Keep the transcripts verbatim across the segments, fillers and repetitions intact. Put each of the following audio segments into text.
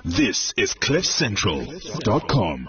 This is cliff central dot com.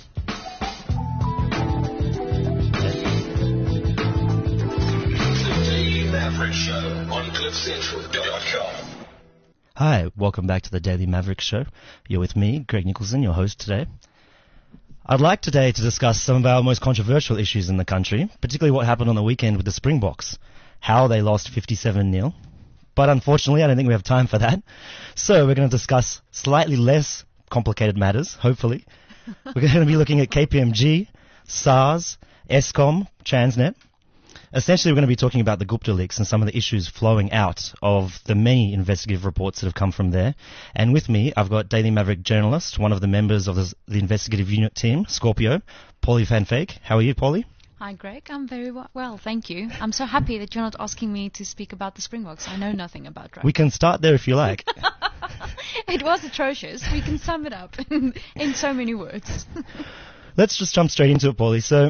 The Daily Maverick Show on cliff central dot com. Hi, welcome back to the Daily Maverick Show. You're with me, Greg Nicholson, your host today. I'd like today to discuss some of our most controversial issues in the country, particularly what happened on the weekend with the Springboks, how they lost fifty-seven nil. But unfortunately, I don't think we have time for that. So we're going to discuss slightly less complicated matters, hopefully. We're going to be looking at K P M G, SARS, Eskom, Transnet. Essentially, we're going to be talking about the Gupta leaks and some of the issues flowing out of the many investigative reports that have come from there. And with me, I've got Daily Maverick journalist, one of the members of the, the investigative unit team, Scorpio, Paulie Van Fake. How are you, Paulie? Hi, Greg. I'm very well, thank you. I'm so happy that you're not asking me to speak about the Springboks. I know nothing about rugby. We can start there if you like. It was atrocious. We can sum it up in, in so many words. Let's just jump straight into it, Paulie. So,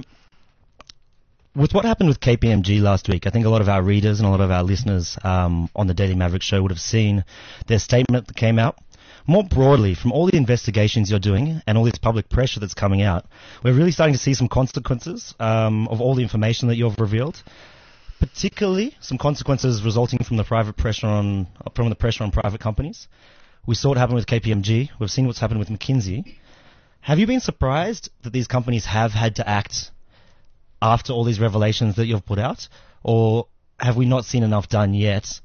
with what happened with K P M G last week, I think a lot of our readers and a lot of our listeners um, on the Daily Maverick Show would have seen their statement that came out. More broadly, from all the investigations you're doing and all this public pressure that's coming out, we're really starting to see some consequences um, of all the information that you've revealed, particularly some consequences resulting from the private pressure on from the pressure on private companies. We saw what happened with K P M G. We've seen what's happened with McKinsey. Have you been surprised that these companies have had to act after all these revelations that you've put out, or have we not seen enough done yet?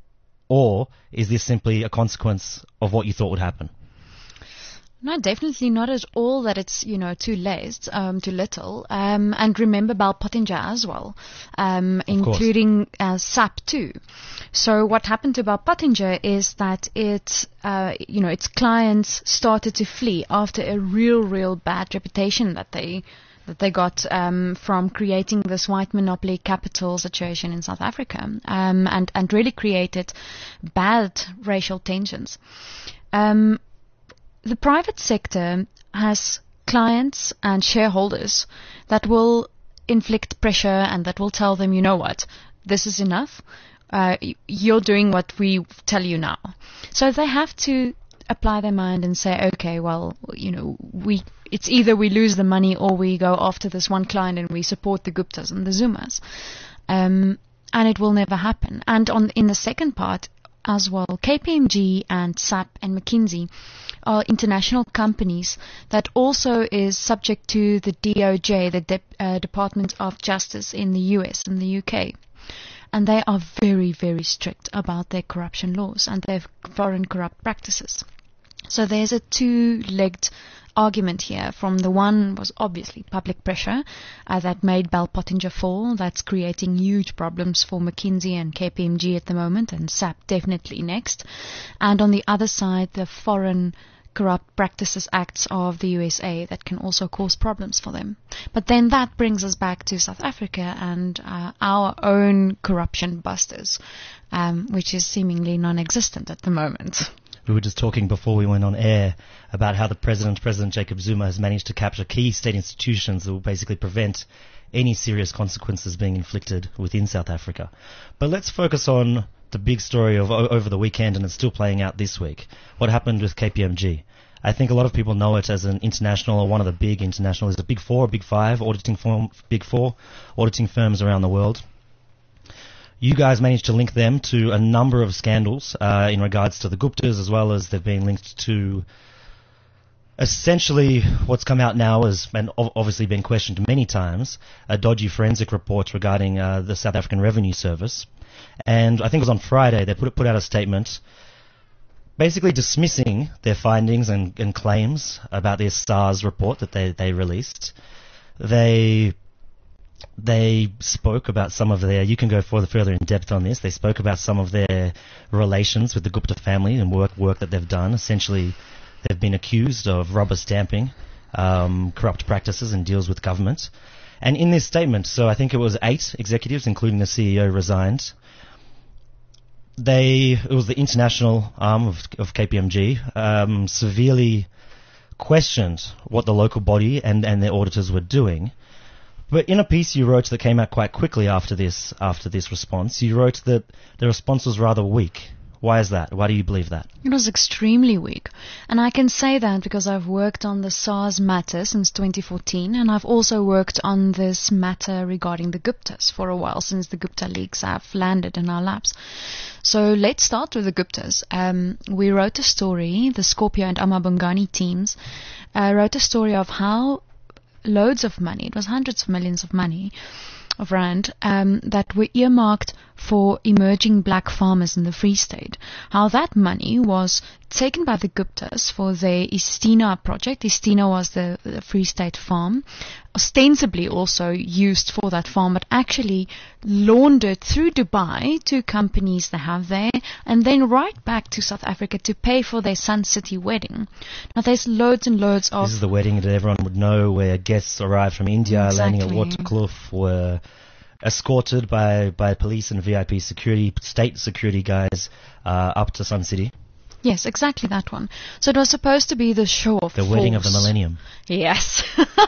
Or is this simply a consequence of what you thought would happen? No, definitely not at all that it's, you know, too late, um, too little. Um, and remember Bell Pottinger as well, um, including uh, S A P too. So what happened to Bell Pottinger is that it, uh, you know, its clients started to flee after a real, real bad reputation that they that they got um, from creating this white monopoly capital situation in South Africa, um, and, and really created bad racial tensions. Um, the private sector has clients and shareholders that will inflict pressure and that will tell them, you know what, this is enough. Uh, you're doing what we tell you now. So they have to apply their mind and say, okay, well, you know, we it's either we lose the money or we go after this one client and we support the Guptas and the Zumas. Um, and it will never happen. And on in the second part as well, K P M G and S A P and McKinsey are international companies that also is subject to the D O J, the De- uh, Department of Justice in the U S and the U K. And they are very, very strict about their corruption laws and their foreign corrupt practices. So there's a two-legged argument here. From the one was obviously public pressure uh, that made Bell Pottinger fall. That's creating huge problems for McKinsey and K P M G at the moment, and S A P definitely next. And on the other side, the Foreign Corrupt Practices Acts of the U S A that can also cause problems for them. But then that brings us back to South Africa and uh, our own corruption busters, um, which is seemingly non-existent at the moment. We were just talking before we went on air about how the president, President Jacob Zuma, has managed to capture key state institutions that will basically prevent any serious consequences being inflicted within South Africa. But let's focus on the big story of o- over the weekend, and it's still playing out this week. What happened with K P M G? I think a lot of people know it as an international, or one of the big international, is a big four, big five, auditing firm, big four, auditing firms around the world. You guys managed to link them to a number of scandals uh, in regards to the Guptas, as well as they've been linked to essentially what's come out now has been obviously been questioned many times, a dodgy forensic report regarding uh, the South African Revenue Service. And I think it was on Friday they put put out a statement basically dismissing their findings and, and claims about their SARS report that they, they released. They... They spoke about some of their, you can go further, further in depth on this, they spoke about some of their relations with the Gupta family and work work that they've done. Essentially, they've been accused of rubber stamping, um, corrupt practices and deals with government. And in this statement, so I think it was eight executives, including the C E O, resigned. They, it was the international arm of, of K P M G, um, severely questioned what the local body and, and their auditors were doing. But in a piece you wrote that came out quite quickly after this after this response, you wrote that the response was rather weak. Why is that? Why do you believe that? It was extremely weak. And I can say that because I've worked on the SARS matter since twenty fourteen, and I've also worked on this matter regarding the Guptas for a while, since the Gupta leaks have landed in our laps. So let's start with the Guptas. Um, we wrote a story, the Scorpio and Amabungani teams uh, wrote a story of how loads of money, it was hundreds of millions of money, of rand, um, that were earmarked for emerging black farmers in the Free State. How that money was taken by the Guptas for their Istina project. Istina was the, the Free State farm, ostensibly also used for that farm, but actually laundered through Dubai to companies they have there, and then right back to South Africa to pay for their Sun City wedding. Now there's loads and loads of... This is the wedding that everyone would know, where guests arrived from India, Exactly. landing at Waterkloof, were escorted by, by police and V I P security, state security guys, uh, up to Sun City. Yes, exactly that one. So it was supposed to be the show of The force. wedding of the millennium. Yes.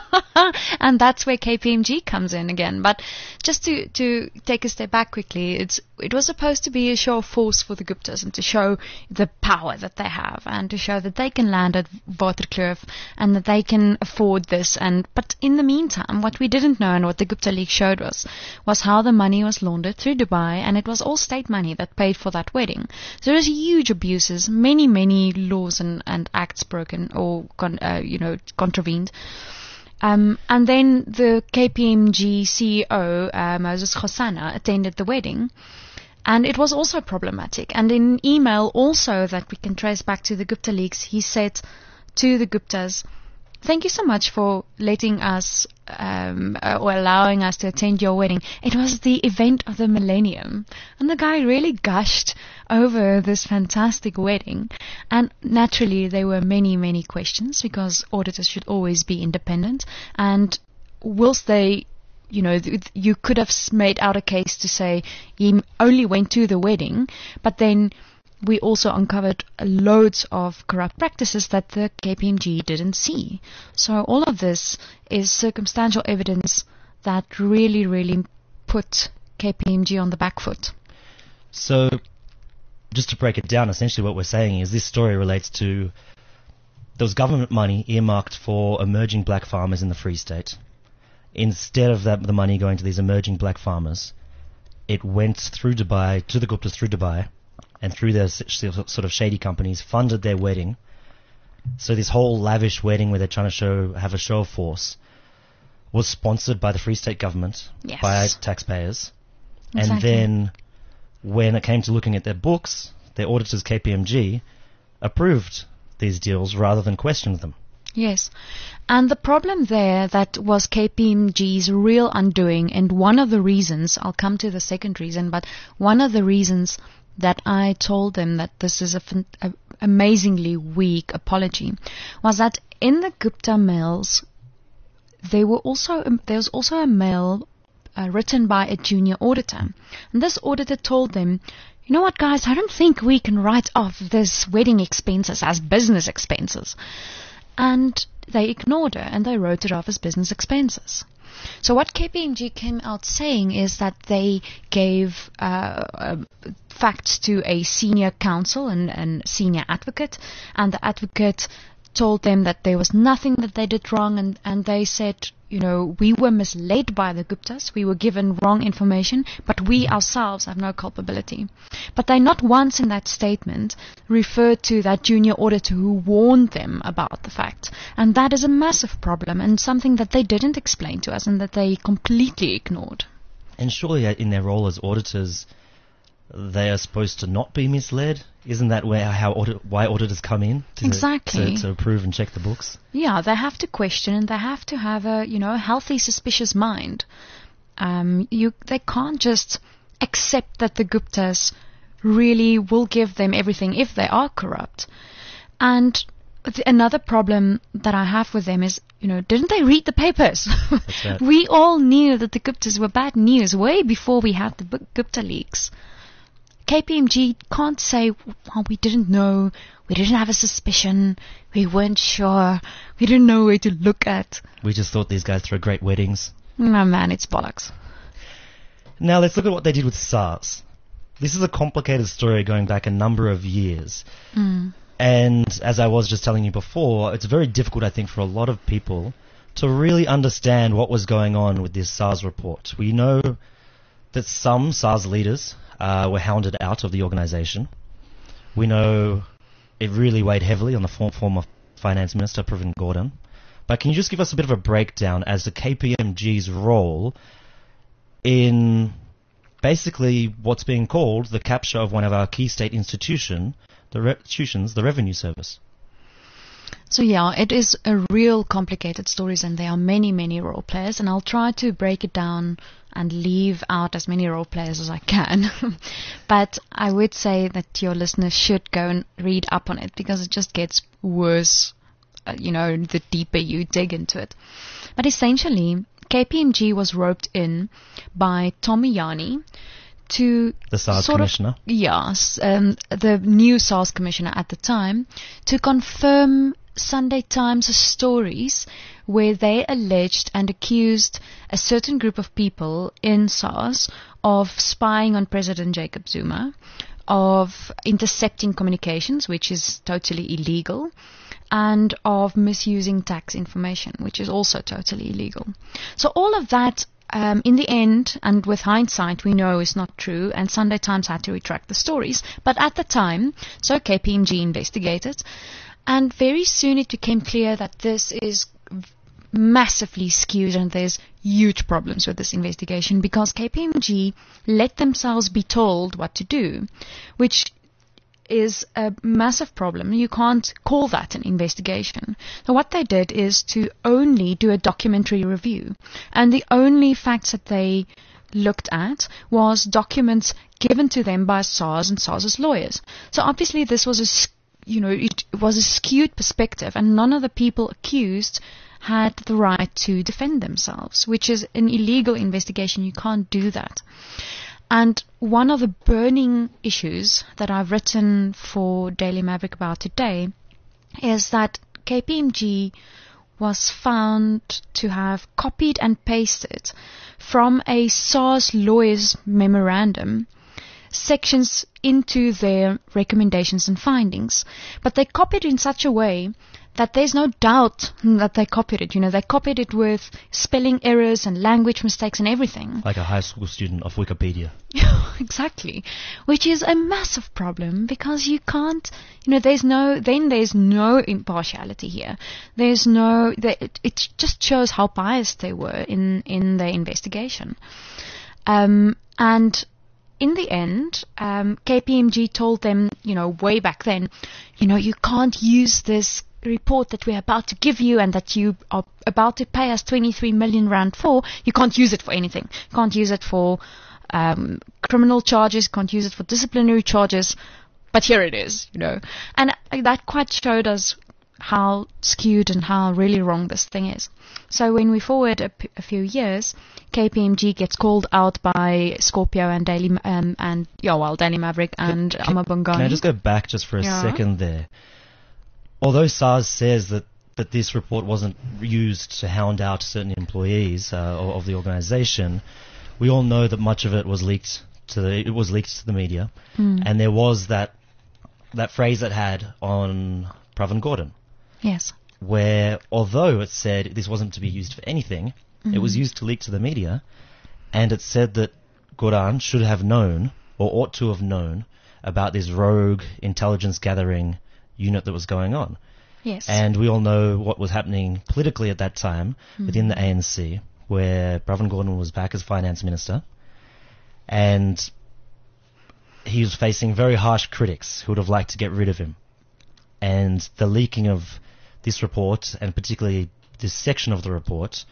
And that's where K P M G comes in again. But just to, to take a step back quickly, it's it was supposed to be a show of force for the Guptas and to show the power that they have and to show that they can land at Waterkloof and that they can afford this. And but in the meantime, what we didn't know and what the Gupta leak showed us was how the money was laundered through Dubai, and it was all state money that paid for that wedding. So there's huge abuses, many, many laws and, and acts broken or, con, uh, you know, contravened. Um, and then the K P M G C E O, uh, Moses Khosana, attended the wedding. And it was also problematic. And in email also that we can trace back to the Gupta leaks, he said to the Guptas, thank you so much for letting us um, uh, or allowing us to attend your wedding. It was the event of the millennium. And the guy really gushed over this fantastic wedding. And naturally, there were many, many questions because auditors should always be independent. And whilst they, you know, th- you could have made out a case to say he only went to the wedding, but then we also uncovered loads of corrupt practices that the K P M G didn't see. So all of this is circumstantial evidence that really, really put K P M G on the back foot. So, just to break it down, essentially what we're saying is this story relates to there was government money earmarked for emerging black farmers in the Free State. Instead of that, the money going to these emerging black farmers, it went through Dubai, to the Guptas through Dubai, and through their sort of shady companies, funded their wedding. So this whole lavish wedding where they're trying to show have a show of force was sponsored by the Free State government, Yes. by taxpayers. Exactly. And then when it came to looking at their books, their auditors, K P M G, approved these deals rather than questioned them. Yes. And the problem there that was K P M G's real undoing, and one of the reasons, I'll come to the second reason, but one of the reasons that I told them that this is a, a amazingly weak apology was that in the Gupta mails, there were also um, there was also a mail uh, written by a junior auditor, and this auditor told them, you know what, guys, I don't think we can write off this wedding expenses as business expenses. And they ignored her and they wrote it off as business expenses. So what K P M G came out saying is that they gave uh, uh, facts to a senior counsel and, and senior advocate, and the advocate told them that there was nothing that they did wrong, and, and they said, you know, we were misled by the Guptas, we were given wrong information, but we ourselves have no culpability. But they not once in that statement referred to that junior auditor who warned them about the fact. And that is a massive problem and something that they didn't explain to us and that they completely ignored. And surely in their role as auditors, they are supposed to not be misled? Isn't that where how audit, why auditors come in? To, Exactly. To, to approve and check the books? Yeah, they have to question and they have to have a, you know, a healthy, suspicious mind. Um, you, they can't just accept that the Guptas really will give them everything if they are corrupt. And th- another problem that I have with them is, you know, didn't they read the papers? That's right. We all knew that the Guptas were bad news way before we had the B- Gupta leaks. K P M G can't say, well, we didn't know, we didn't have a suspicion, we weren't sure, we didn't know where to look at. We just thought these guys throw great weddings. No, man, it's bollocks. Now let's look at what they did with SARS. this is a complicated story going back a number of years. Mm. And as I was just telling you before, it's very difficult, I think, for a lot of people to really understand what was going on with this SARS report. We know that some SARS leaders uh, were hounded out of the organization. We know it really weighed heavily on the form, former Finance Minister, Pravin Gordhan. But can you just give us a bit of a breakdown as to K P M G's role in basically what's being called the capture of one of our key state institution, the re- institutions, the Revenue Service? So yeah, it is a real complicated story, and there are many, many role players, and I'll try to break it down and leave out as many role players as I can. But I would say that your listeners should go and read up on it, because it just gets worse, uh, you know, the deeper you dig into it. But essentially, K P M G was roped in by Tommy Jani to the SARS sort commissioner. Of, yes, um, the new SARS commissioner at the time, to confirm Sunday Times stories where they alleged and accused a certain group of people in SARS of spying on President Jacob Zuma, of intercepting communications, which is totally illegal, and of misusing tax information, which is also totally illegal. So all of that, um, in the end, and with hindsight, we know is not true, and Sunday Times had to retract the stories. But at the time, so K P M G investigated, and very soon it became clear that this is massively skewed and there's huge problems with this investigation, because K P M G let themselves be told what to do, which is a massive problem. You can't call that an investigation. So what they did is to only do a documentary review, and the only facts that they looked at was documents given to them by SARS and SARS's lawyers. So obviously this was a, you know, it was a skewed perspective, and none of the people accused had the right to defend themselves, which is an illegal investigation. You can't do that. And one of the burning issues that I've written for Daily Maverick about today is that K P M G was found to have copied and pasted from a SARS lawyer's memorandum sections into their recommendations and findings. But they copied in such a way that there's no doubt that they copied it. You know, they copied it with spelling errors and language mistakes and everything. Like a high school student of Wikipedia. Exactly. Which is a massive problem, because you can't, you know, there's no, then there's no impartiality here. There's no, they, it, it just shows how biased they were in, in their investigation. Um, and in the end, um, K P M G told them, you know, way back then, you know, you can't use this report that we're about to give you and that you are about to pay us twenty-three million rand for. You can't use it for anything. You can't use it for um, criminal charges, can't use it for disciplinary charges, but here it is, you know. And that quite showed us how skewed and how really wrong this thing is. So when we forward a, p- a few years, K P M G gets called out by Scorpio and Daily um, and yeah, well, Daily Maverick and can, Amabongani. Can I just go back just for a yeah. second there? Although SARS says that, that this report wasn't used to hound out certain employees uh, of, of the organisation, we all know that much of it was leaked to the it was leaked to the media, mm. and there was that that phrase it had on Pravin Gordhan. Yes. Where although it said this wasn't to be used for anything, mm-hmm. it was used to leak to the media, and it said that Gordhan should have known or ought to have known about this rogue intelligence gathering unit that was going on. Yes. And we all know what was happening politically at that time mm-hmm. within the A N C, where Pravin Gordhan was back as finance minister, and he was facing very harsh critics who would have liked to get rid of him. And the leaking of this report, and particularly this section of the report,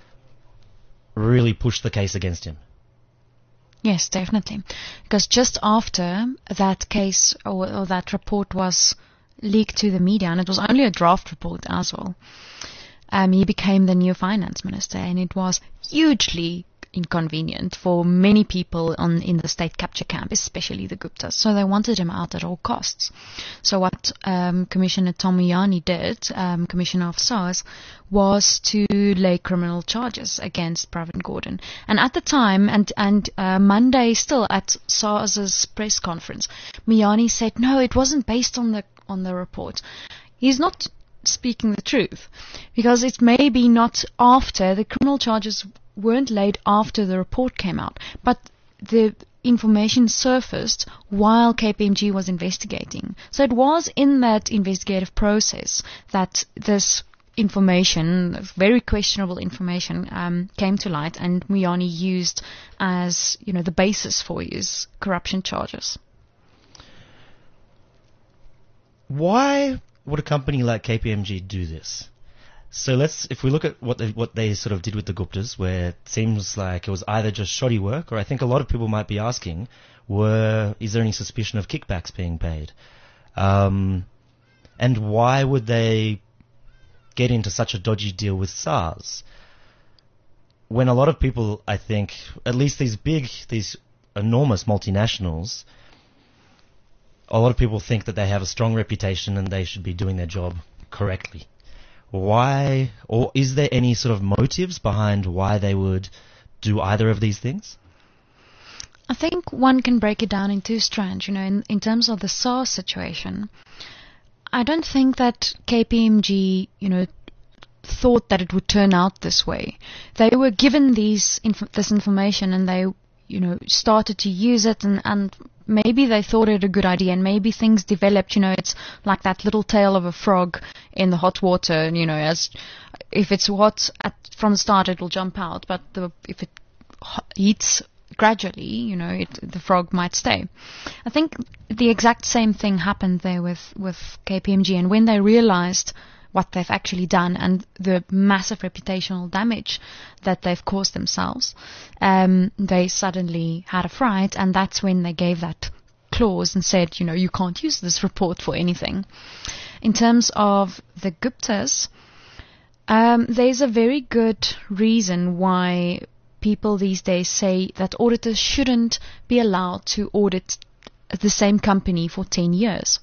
really pushed the case against him. Yes, definitely. Because just after that case or, or that report was leaked to the media, and it was only a draft report as well, um, he became the new finance minister, and it was hugely inconvenient for many people on in the state capture camp, especially the Guptas. So they wanted him out at all costs. So what um, Commissioner Tom Moyane did, um, Commissioner of SARS, was to lay criminal charges against Pravin Gordhan. And at the time, and and uh, Monday still at SARS's press conference, Moyane said, no, it wasn't based on the on the report. He's not speaking the truth, because it may be not after the criminal charges weren't laid after the report came out, but the information surfaced while K P M G was investigating. So it was in that investigative process that this information, very questionable information, um, came to light, and Moyane used as, you know, the basis for his corruption charges. Why would a company like K P M G do this? So let's, if we look at what they, what they sort of did with the Guptas, where it seems like it was either just shoddy work, or I think a lot of people might be asking, were, is there any suspicion of kickbacks being paid? Um, and why would they get into such a dodgy deal with SARS? When a lot of people, I think, at least these big, these enormous multinationals, a lot of people think that they have a strong reputation and they should be doing their job correctly. Why, or is there any sort of motives behind why they would do either of these things? I think one can break it down in two strands. You know, in, in terms of the SARS situation, I don't think that K P M G, you know, thought that it would turn out this way. They were given these inf- this information, and they, you know, started to use it, and, and maybe they thought it a good idea, and maybe things developed. You know, it's like that little tail of a frog in the hot water. And, you know, as if it's hot at, from the start, it will jump out, but the, if it heats gradually, you know, it, the frog might stay. I think the exact same thing happened there with, with K P M G, and when they realized what they've actually done and the massive reputational damage that they've caused themselves, um, they suddenly had a fright, and that's when they gave that clause and said, you know, you can't use this report for anything. In terms of the Guptas, um, there's a very good reason why people these days say that auditors shouldn't be allowed to audit the same company for ten years.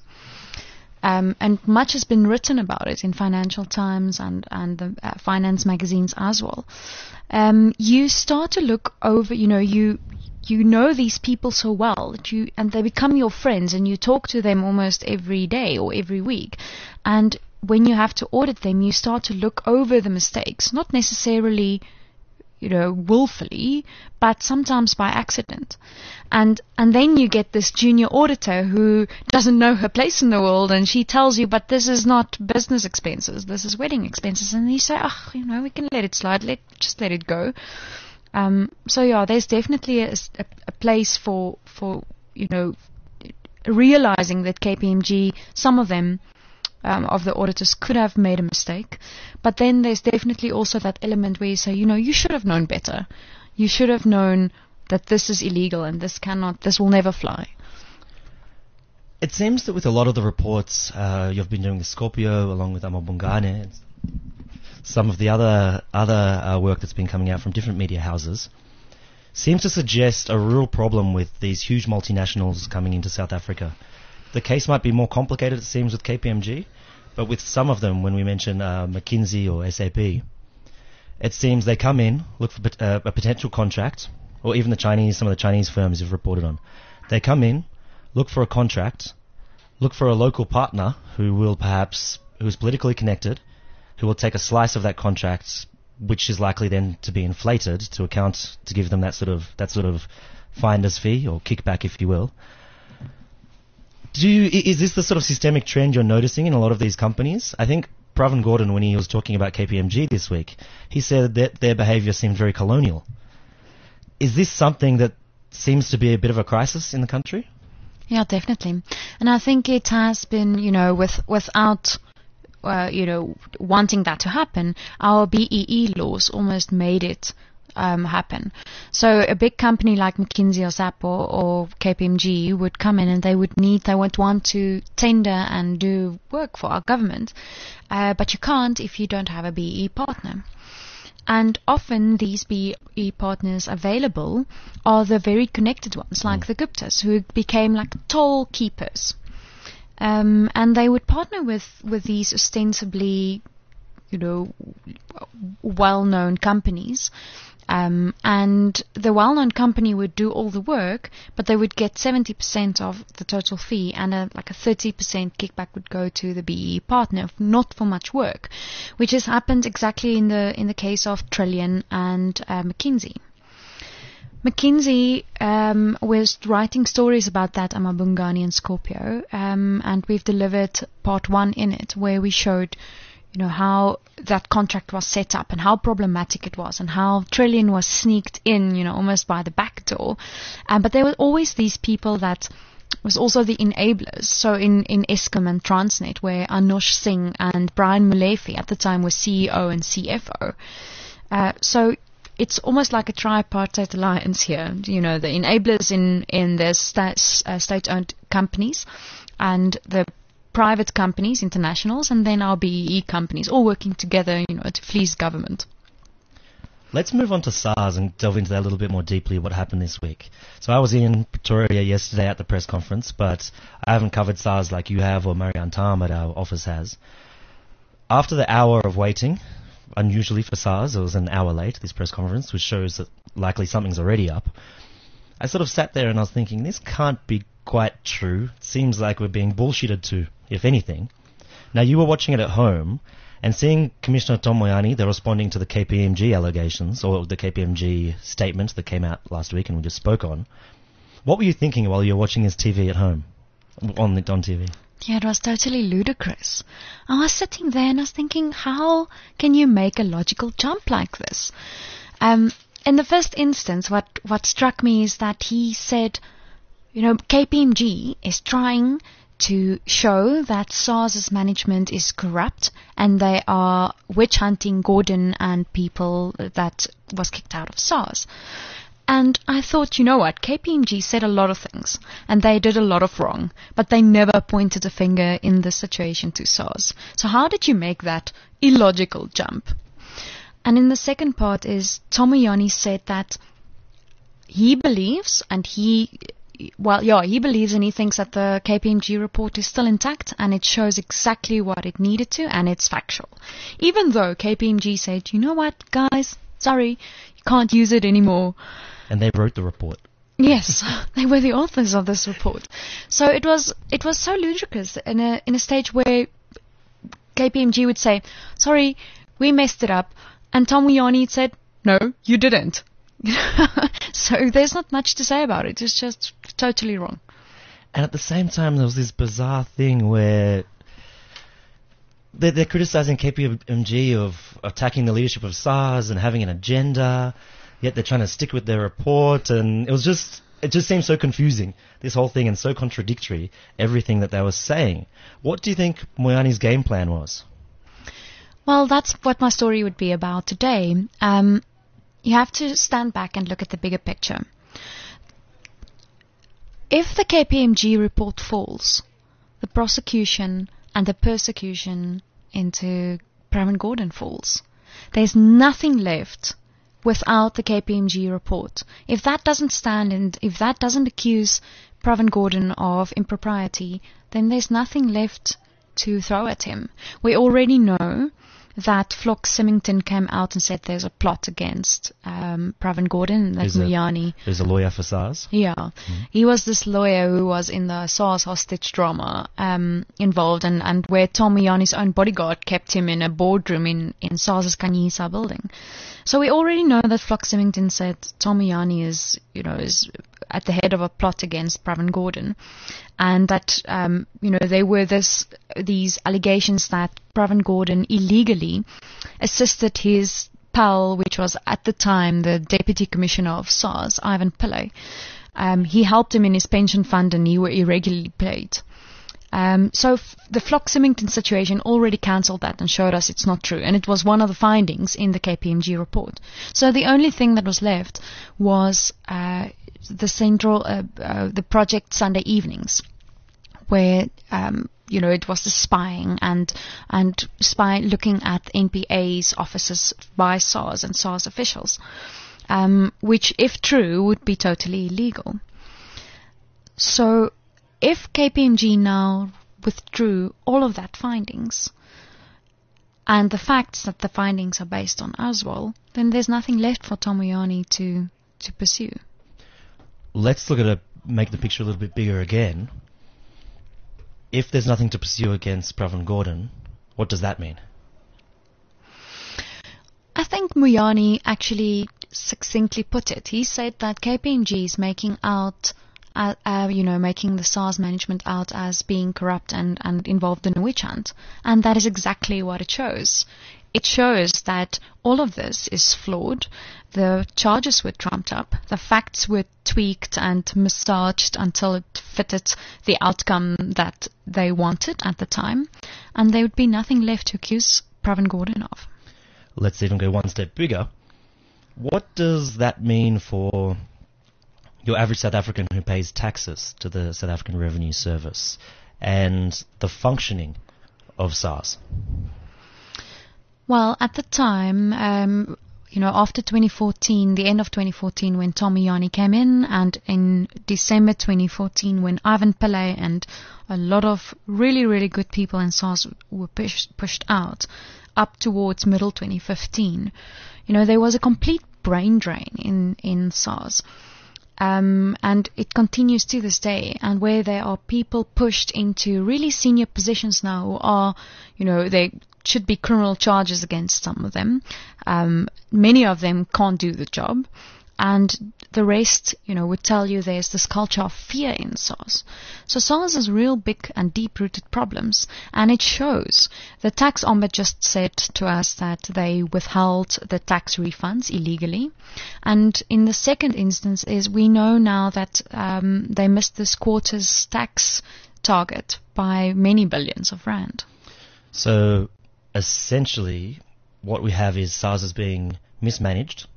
Um, and much has been written about it in Financial Times and, and the uh, finance magazines as well. Um, you start to look over, you know, you you know these people so well that you, and they become your friends, and you talk to them almost every day or every week. And when you have to audit them, you start to look over the mistakes, not necessarily, you know, willfully, but sometimes by accident. And and then you get this junior auditor who doesn't know her place in the world, and she tells you, but this is not business expenses, this is wedding expenses. And you say, oh, you know, we can let it slide, let just let it go. Um, so yeah, there's definitely a, a, a place for, for, you know, realizing that K P M G, some of them, Um, of the auditors could have made a mistake. But then there's definitely also that element where you say, you know, you should have known better. You should have known that this is illegal and this cannot, this will never fly. It seems that with a lot of the reports uh, you've been doing with Scorpio, along with Amabungane, some of the other other uh, work that's been coming out from different media houses, seems to suggest a real problem with these huge multinationals coming into South Africa. The case might be more complicated, it seems, with K P M G, but with some of them, when we mention uh, McKinsey or S A P, it seems they come in, look for uh, a potential contract, or even the Chinese, some of the Chinese firms you've reported on. They come in, look for a contract, look for a local partner who will perhaps, who is politically connected, who will take a slice of that contract, which is likely then to be inflated to account, to give them that sort of, that sort of finder's fee, or kickback, if you will. Do you, is this the sort of systemic trend you're noticing in a lot of these companies? I think Pravin Gordhan, when he was talking about K P M G this week, he said that their behaviour seemed very colonial. Is this something that seems to be a bit of a crisis in the country? Yeah, definitely. And I think it has been, you know, with without, uh, you know, wanting that to happen, our B E E laws almost made it Um, happen. So a big company like McKinsey or S A P or, or K P M G would come in, and they would need, they would want to tender and do work for our government, uh, but you can't if you don't have a B E E partner. And often these B E E partners available are the very connected ones, like mm. the Guptas, who became like toll keepers. Um, and they would partner with, with these ostensibly, you know, well-known companies. Um, and the well-known company would do all the work, but they would get seventy percent of the total fee, and a, like a thirty percent kickback would go to the B E E partner, not for much work, which has happened exactly in the in the case of Trillian and uh, McKinsey. McKinsey um, was writing stories about that Amabungani and Scorpio, um, and we've delivered part one in it, where we showed, you know, how that contract was set up and how problematic it was and how Trillian was sneaked in, you know, almost by the back door. Um, but there were always these people that was also the enablers. So in, in Eskom and Transnet, where Anush Singh and Brian Mulefi at the time were C E O and C F O. Uh, so it's almost like a tripartite alliance here. You know, the enablers in, in the sta- uh, state-owned companies and the private companies, internationals, and then our B E E companies, all working together, you know, to fleece government. Let's move on to SARS and delve into that a little bit more deeply, what happened this week. So I was in Pretoria yesterday at the press conference, but I haven't covered SARS like you have or Marianne Tam at our office has. After the hour of waiting, unusually for SARS, it was an hour late, this press conference, which shows that likely something's already up. I sort of sat there and I was thinking, this can't be quite true. It seems like we're being bullshitted to, if anything. Now, you were watching it at home and seeing Commissioner Tom Moyane, they're responding to the K P M G allegations, or the K P M G statement that came out last week and we just spoke on. What were you thinking while you were watching his T V at home, on, the, on T V? Yeah, it was totally ludicrous. I was sitting there and I was thinking, how can you make a logical jump like this? Um, in the first instance, what, what struck me is that he said, you know, K P M G is trying to show that SARS's management is corrupt and they are witch hunting Gordon and people that was kicked out of SARS. And I thought, you know what, K P M G said a lot of things and they did a lot of wrong, but they never pointed a finger in this situation to SARS. So how did you make that illogical jump? And in the second part is Tom Moyane said that he believes and he Well, yeah, he believes and he thinks that the K P M G report is still intact and it shows exactly what it needed to and it's factual. Even though K P M G said, you know what, guys, sorry, you can't use it anymore. And they wrote the report. Yes, they were the authors of this report. So it was it was so ludicrous in a in a stage where K P M G would say, sorry, we messed it up, and Tom Moyane said, no, you didn't. So there's not much to say about it. It's just totally wrong. And at the same time, there was this bizarre thing where they're, they're criticizing K P M G of attacking the leadership of SARS and having an agenda, yet they're trying to stick with their report, and it was just, it just seemed so confusing, this whole thing, and so contradictory, everything that they were saying. What do you think Moyane's game plan was? Well, that's what my story would be about today. Um, you have to stand back and look at the bigger picture. If the K P M G report falls, the prosecution and the persecution into Pravin Gordhan falls. There's nothing left without the K P M G report. If that doesn't stand and if that doesn't accuse Pravin Gordhan of impropriety, then there's nothing left to throw at him. We already know that Flock Symington came out and said there's a plot against um, Pravin Gordhan, like Moyane. There's a lawyer for SARS? Yeah. Mm-hmm. He was this lawyer who was in the SARS hostage drama um, involved, and, and where Tom Moyane's own bodyguard kept him in a boardroom in, in SARS's Kanyisa building. So we already know that Flock Symington said Tom Moyane is, you know, is at the head of a plot against Pravin Gordhan, and that, um, you know, there were this, these allegations that Pravin Gordhan illegally assisted his pal, which was at the time the Deputy Commissioner of SARS, Ivan Pillay. Um, he helped him in his pension fund and he were irregularly paid. Um, so f- the Flock Symington situation already cancelled that and showed us it's not true. And it was one of the findings in the K P M G report. So the only thing that was left was uh, the central, uh, uh, the project Sunday Evenings, where um, you know, it was the spying and and spy looking at N P A's offices by SARS and SARS officials, um, which, if true, would be totally illegal. So, if K P M G now withdrew all of that findings, and the facts that the findings are based on as well, then there's nothing left for Tomoyani to to pursue. Let's look at a make the picture a little bit bigger again. If there's nothing to pursue against Pravin Gordhan, what does that mean? I think Moyani actually succinctly put it. He said that K P M G is making out, uh, uh, you know, making the SARS management out as being corrupt and, and involved in a witch hunt. And that is exactly what it shows. It shows that all of this is flawed. The charges were trumped up. The facts were tweaked and massaged until it fitted the outcome that they wanted at the time. And there would be nothing left to accuse Pravin Gordhan of. Let's even go one step bigger. What does that mean for your average South African who pays taxes to the South African Revenue Service and the functioning of SARS? Well, at the time, um, you know, after twenty fourteen, the end of twenty fourteen, when Tomoyani came in, and in December twenty fourteen, when Ivan Pillay and a lot of really, really good people in SARS were pushed, pushed out, up towards middle twenty fifteen, you know, there was a complete brain drain in, in SARS. Um, and it continues to this day, and where there are people pushed into really senior positions now who are, you know, they should be criminal charges against some of them. Um, many of them can't do the job. And the rest, you know, would tell you there's this culture of fear in SARS. So SARS has real big and deep-rooted problems, and it shows. The tax ombudsman just said to us that they withheld the tax refunds illegally. And in the second instance is we know now that um, they missed this quarter's tax target by many billions of rand. So essentially what we have is SARS is being mismanaged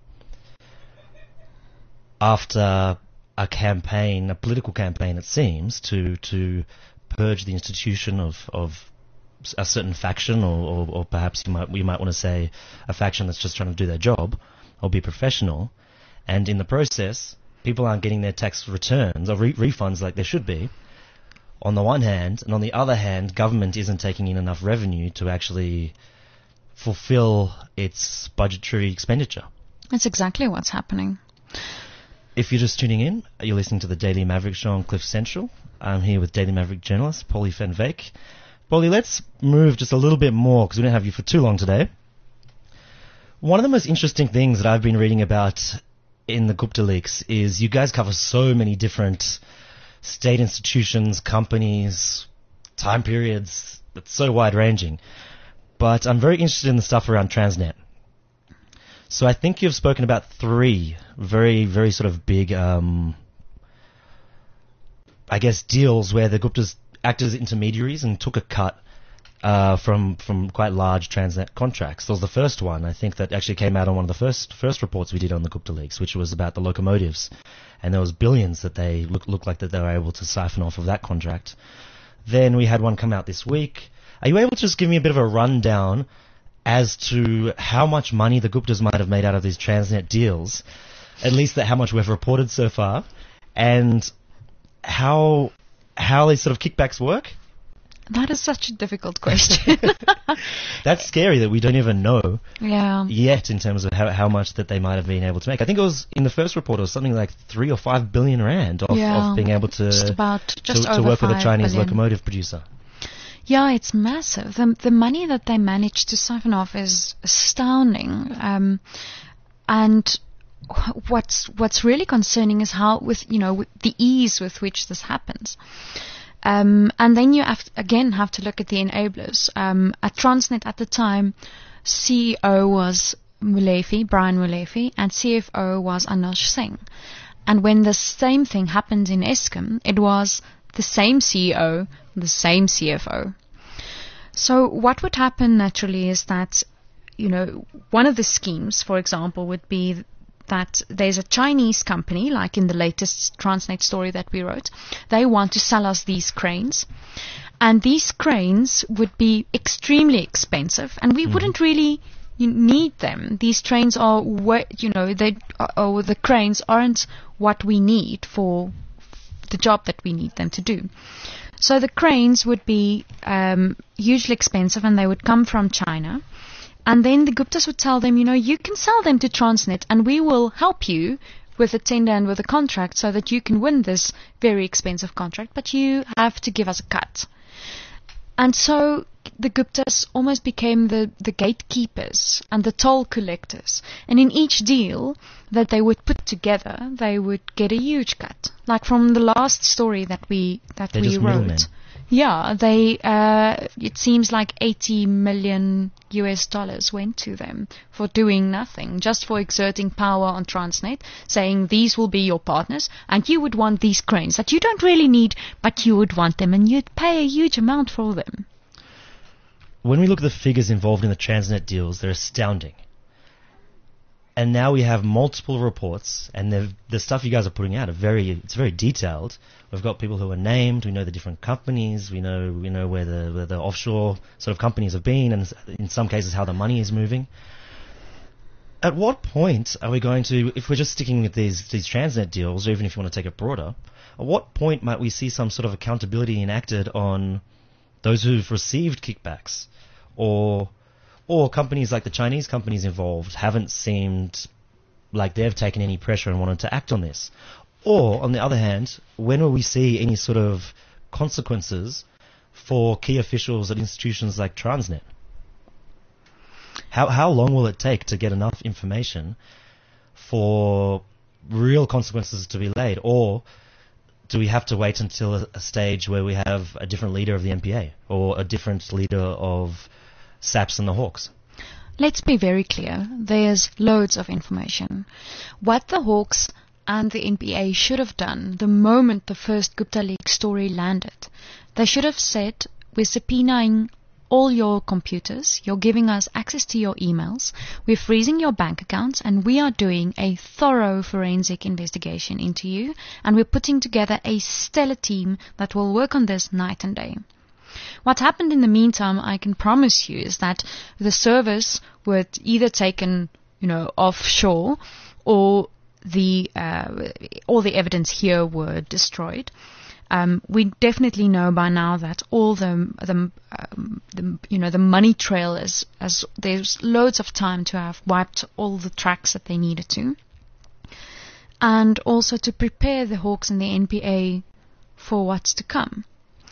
after a campaign, a political campaign, it seems, to to purge the institution of, of a certain faction, or, or, or perhaps you might, we might want to say a faction that's just trying to do their job or be professional. And in the process, people aren't getting their tax returns or re- refunds like they should be, on the one hand, and on the other hand, government isn't taking in enough revenue to actually fulfill its budgetary expenditure. That's exactly what's happening. If you're just tuning in, you're listening to the Daily Maverick Show on Cliff Central. I'm here with Daily Maverick journalist Polly van Wyk. Polly, let's move just a little bit more, because we don't have you for too long today. One of the most interesting things that I've been reading about in the Gupta leaks is you guys cover so many different state institutions, companies, time periods. It's so wide-ranging. But I'm very interested in the stuff around Transnet. So I think you've spoken about three very, very sort of big, um, I guess, deals where the Guptas acted as intermediaries and took a cut uh, from from quite large Transnet contracts. That was the first one, I think, that actually came out on one of the first first reports we did on the Gupta leaks, which was about the locomotives, and there was billions that they look looked like that they were able to siphon off of that contract. Then we had one come out this week. Are you able to just give me a bit of a rundown as to how much money the Guptas might have made out of these Transnet deals, at least that how much we've reported so far, and how how these sort of kickbacks work? That is such a difficult question. That's scary that we don't even know yeah. yet in terms of how, how much that they might have been able to make. I think it was, in the first report, it was something like three or five billion rand of, yeah, of being able to, just about, just to, to work with a Chinese billion. locomotive producer. Yeah, it's massive. The, the money that they managed to siphon off is astounding. Um, and what's what's really concerning is how, with you know, with the ease with which this happens. Um, and then you have to, again have to look at the enablers. Um, at Transnet at the time, C E O was Molefe, Brian Molefe, and C F O was Anush Singh. And when the same thing happened in Eskom, it was the same C E O, the same C F O. So what would happen naturally is that, you know, one of the schemes, for example, would be that there's a Chinese company, like in the latest Transnet story that we wrote. They want to sell us these cranes. And these cranes would be extremely expensive, and we mm-hmm. wouldn't really need them. These trains are, you know, they or the cranes aren't what we need for the job that we need them to do. So the cranes would be um, hugely expensive, and they would come from China. And then the Guptas would tell them, you know, you can sell them to Transnet, and we will help you with a tender and with a contract so that you can win this very expensive contract, but you have to give us a cut. And so the Guptas almost became the, the gatekeepers and the toll collectors. And in each deal that they would put together, they would get a huge cut. Like from the last story that we that They're we just wrote. Middlemen. Yeah, they. Uh, it seems like eighty million U S dollars went to them for doing nothing, just for exerting power on Transnet, saying these will be your partners, and you would want these cranes that you don't really need, but you would want them, and you'd pay a huge amount for them. When we look at the figures involved in the Transnet deals, they're astounding. And now we have multiple reports, and the stuff you guys are putting out are very, it's very detailed. We've got people who are named, we know the different companies, we know we know where the where the offshore sort of companies have been, and in some cases how the money is moving. At what point are we going to, if we're just sticking with these these Transnet deals, or even if you want to take it broader, at what point might we see some sort of accountability enacted on those who've received kickbacks, or or companies like the Chinese companies involved haven't seemed like they've taken any pressure and wanted to act on this? Or, on the other hand, when will we see any sort of consequences for key officials at institutions like Transnet? How how long will it take to get enough information for real consequences to be laid? Or do we have to wait until a, a stage where we have a different leader of the N P A or a different leader of SAPS and the Hawks? Let's be very clear. There's loads of information. What the Hawks and the N P A should have done the moment the first Gupta leak story landed, they should have said, we're subpoenaing all your computers, you're giving us access to your emails, we're freezing your bank accounts, and we are doing a thorough forensic investigation into you, and we're putting together a stellar team that will work on this night and day. What happened in the meantime, I can promise you, is that the servers were either taken, you know, offshore, or the uh, all the evidence here were destroyed. Um, we definitely know by now that all the the, um, the you know the money trail is as there's loads of time to have wiped all the tracks that they needed to, and also to prepare the Hawks and the N P A for what's to come.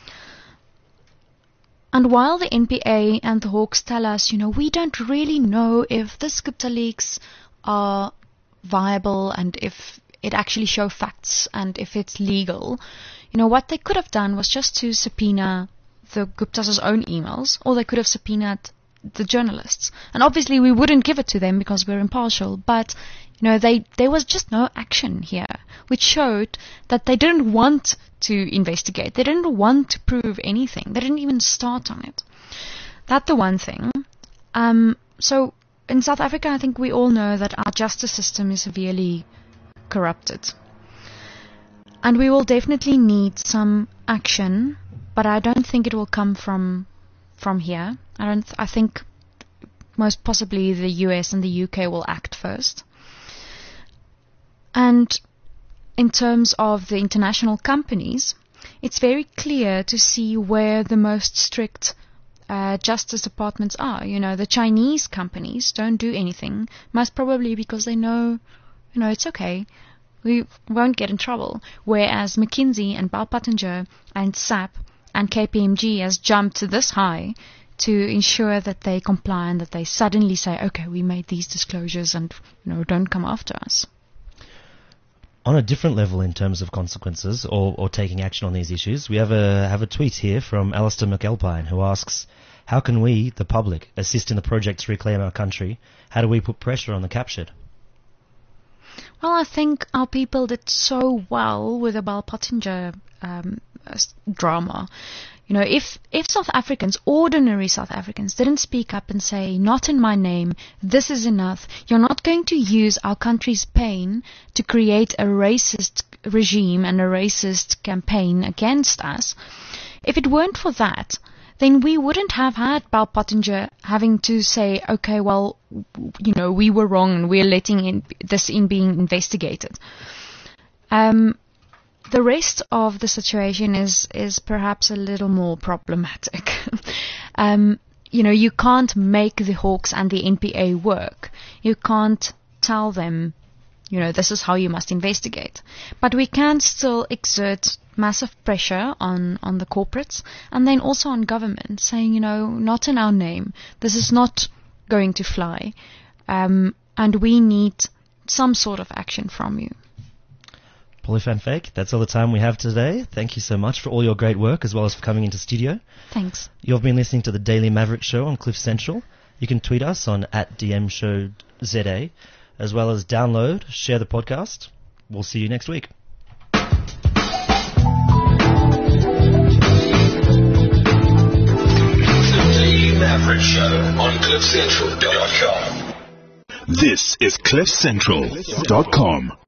And while the N P A and the Hawks tell us, you know, we don't really know if the Gupta leaks are viable and if it actually show facts and if it's legal, you know, what they could have done was just to subpoena the Guptas' own emails, or they could have subpoenaed the journalists. And obviously we wouldn't give it to them because we're impartial, but, you know, they there was just no action here, which showed that they didn't want to investigate. They didn't want to prove anything. They didn't even start on it. That's the one thing. Um, so in South Africa, I think we all know that our justice system is severely corrupted. And we will definitely need some action, but I don't think it will come from from here. I don't. Th- I think most possibly the U S and the U K will act first. And in terms of the international companies, it's very clear to see where the most strict uh, justice departments are. You know, the Chinese companies don't do anything, most probably because they know, you know, it's okay. We won't get in trouble. Whereas McKinsey and Bell Pottinger and SAP and K P M G has jumped to this high to ensure that they comply and that they suddenly say, okay, we made these disclosures and, you know, don't come after us. On a different level in terms of consequences or, or taking action on these issues, we have a have a tweet here from Alistair McAlpine who asks, how can we, the public, assist in the project to reclaim our country? How do we put pressure on the captured? Well, I think our people did so well with the Bell Pottinger um, drama. You know, if, if South Africans, ordinary South Africans, didn't speak up and say, not in my name, this is enough, you're not going to use our country's pain to create a racist regime and a racist campaign against us. If it weren't for that, then we wouldn't have had Paul Pottinger having to say, okay, well, you know, we were wrong and we're letting in this in being investigated. Um, the rest of the situation is, is perhaps a little more problematic. um, you know, you can't make the Hawks and the N P A work. You can't tell them, you know, this is how you must investigate. But we can still exert massive pressure on, on the corporates and then also on government, saying, you know, not in our name. This is not going to fly. Um, and we need some sort of action from you. Polly van Wyk, that's all the time we have today. Thank you so much for all your great work as well as for coming into studio. Thanks. You've been listening to the Daily Maverick Show on Cliff Central. You can tweet us on at D M Show Z A, as well as download, share the podcast. We'll see you next week. The Daily Maverick Show on cliff central dot com. This is cliff central dot com.